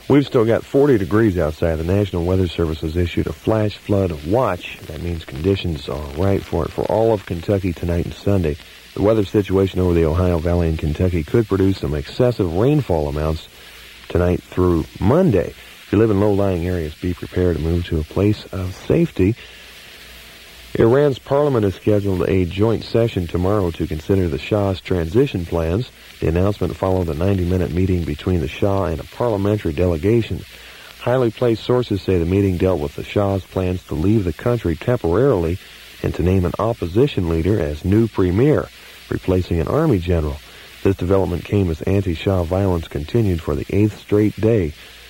We've still got 40 degrees outside. The National Weather Service has issued a flash flood watch. That means conditions are right for it for all of Kentucky tonight and Sunday. The weather situation over the Ohio Valley in Kentucky could produce some excessive rainfall amounts tonight through Monday. If you live in low-lying areas, be prepared to move to a place of safety. Iran's parliament has scheduled a joint session tomorrow to consider the Shah's transition plans. The announcement followed a 90-minute meeting between the Shah and a parliamentary delegation. Highly placed sources say the meeting dealt with the Shah's plans to leave the country temporarily and to name an opposition leader as new premier, replacing an army general. This development came as anti-Shah violence continued for the 8th straight day.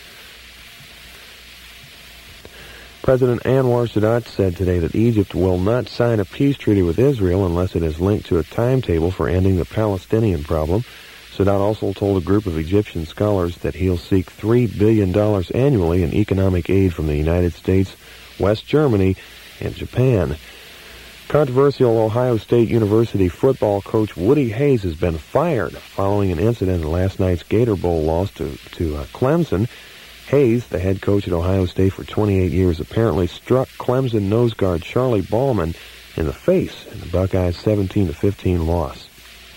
President Anwar Sadat said today that Egypt will not sign a peace treaty with Israel unless it is linked to a timetable for ending the Palestinian problem. Sadat also told a group of Egyptian scholars that he'll seek $3 billion annually in economic aid from the United States, West Germany, and Japan. Controversial Ohio State University football coach Woody Hayes has been fired following an incident in last night's Gator Bowl loss to Clemson. Hayes, the head coach at Ohio State for 28 years, apparently struck Clemson nose guard Charlie Ballman in the face in the Buckeyes' 17-15 loss.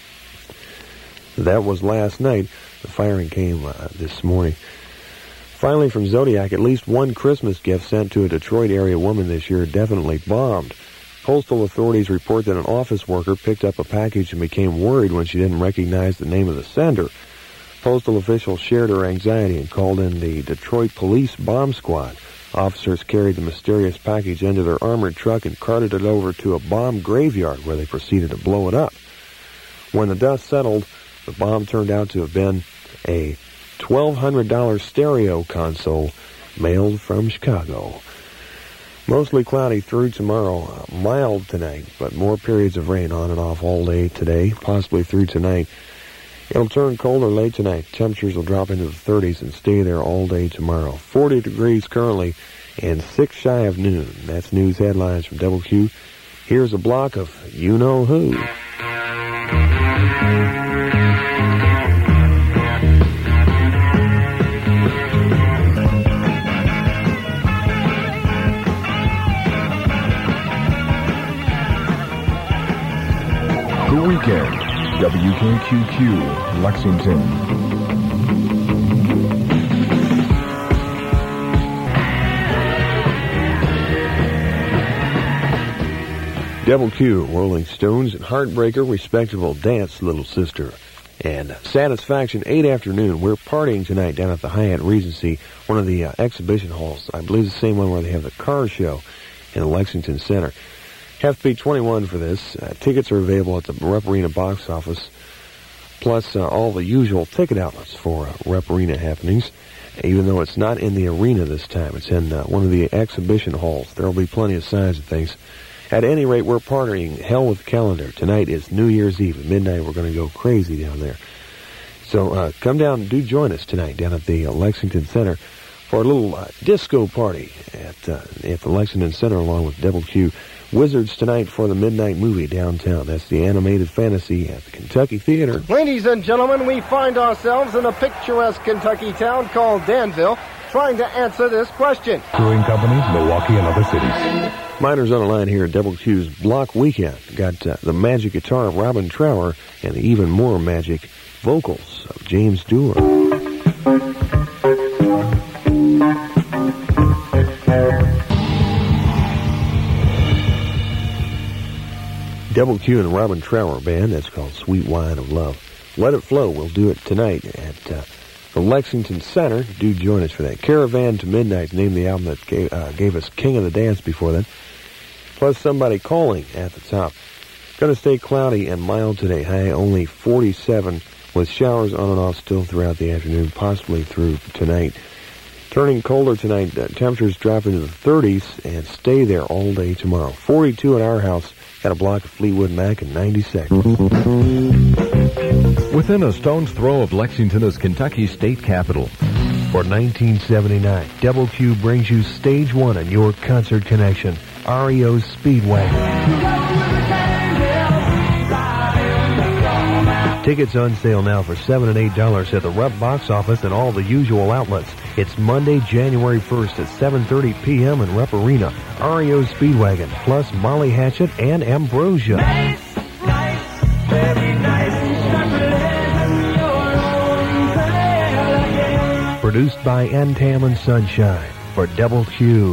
That was last night. The firing came this morning. Finally, from Zodiac, at least one Christmas gift sent to a Detroit area woman this year definitely bombed. Postal authorities report that an office worker picked up a package and became worried when she didn't recognize the name of the sender. Postal officials shared her anxiety and called in the Detroit Police Bomb Squad. Officers carried the mysterious package into their armored truck and carted it over to a bomb graveyard where they proceeded to blow it up. When the dust settled, the bomb turned out to have been a $1,200 stereo console mailed from Chicago. Mostly cloudy through tomorrow, mild tonight, but more periods of rain on and off all day today, possibly through tonight. It'll turn colder late tonight. Temperatures will drop into the 30s and stay there all day tomorrow. 40 degrees currently and 6 shy of noon. That's news headlines from Double Q. Here's a block of You Know Who. The Weekend. WKQQ, Lexington. Double Q, Rolling Stones, and Heartbreaker, Respectable Dance, Little Sister. And Satisfaction, 8 afternoon. We're partying tonight down at the Hyatt Regency, one of the exhibition halls. I believe the same one where they have the car show in the Lexington Center. Have to be 21 for this. Tickets are available at the Rep Arena box office, plus all the usual ticket outlets for Rep Arena happenings. Even though it's not in the arena this time, it's in one of the exhibition halls. There will be plenty of signs and things. At any rate, we're partying hell with the calendar. Tonight is New Year's Eve. At midnight, we're going to go crazy down there. So come down and do join us tonight down at the Lexington Center for a little disco party at the Lexington Center along with Double Q. Wizards tonight for the midnight movie downtown. That's the animated fantasy at the Kentucky Theater. Ladies and gentlemen, we find ourselves in a picturesque Kentucky town called Danville, trying to answer this question. Touring companies, Milwaukee and other cities. Miners on the line here at Double Q's Block Weekend. Got the magic guitar of Robin Trower and the even more magic vocals of James Dewar. Double Q and the Robin Trower Band. That's called Sweet Wine of Love. Let It Flow. We'll do it tonight at the Lexington Center. Do join us for that. Caravan to Midnight, named the album that gave us King of the Dance before that. Plus Somebody Calling at the top. Going to stay cloudy and mild today. High only 47 with showers on and off still throughout the afternoon, possibly through tonight. Turning colder tonight. Temperatures drop into the 30s and stay there all day tomorrow. 42 at our house. Got a block of Fleetwood Mac in 90 seconds. Within a stone's throw of Lexington is Kentucky's state capital. For 1979, Double Q brings you Stage 1 on your concert connection, REO's Speedway. Tickets on sale now for $7 and $8 at the Rupp Box Office and all the usual outlets. It's Monday, January 1st at 7:30 p.m. in Rupp Arena. REO Speedwagon, plus Molly Hatchet and Ambrosia. Nice, very nice. Produced by Antam and Sunshine for Double Q.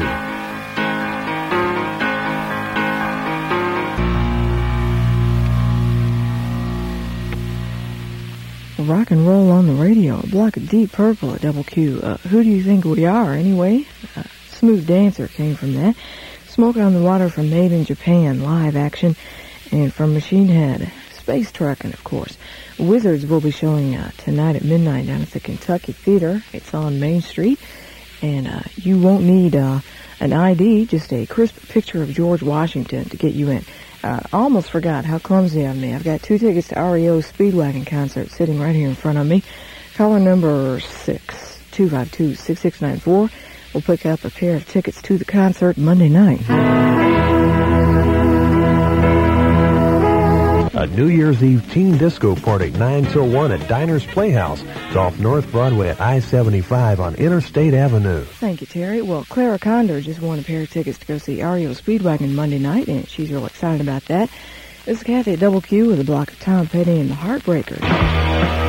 Rock and roll on the radio, a block of Deep Purple at Double Q. Who do you think we are, anyway? Smooth Dancer came from that. Smoke on the Water from Made in Japan, live action. And from Machine Head, Space Truckin', of course. Wizards will be showing tonight at midnight down at the Kentucky Theater. It's on Main Street. And you won't need an ID, just a crisp picture of George Washington to get you in. Almost forgot how clumsy of me. I've got 2 tickets to REO Speedwagon concert sitting right here in front of me. Caller number 6-252-6694 will pick up a pair of tickets to the concert Monday night. A New Year's Eve teen disco party, 9 till 1 at Diners Playhouse. It's off North Broadway at I-75 on Interstate Avenue. Thank you, Terry. Well, Clara Condor just won a pair of tickets to go see REO Speedwagon Monday night, and she's real excited about that. This is Kathy at Double Q with a block of Tom Petty and the Heartbreakers.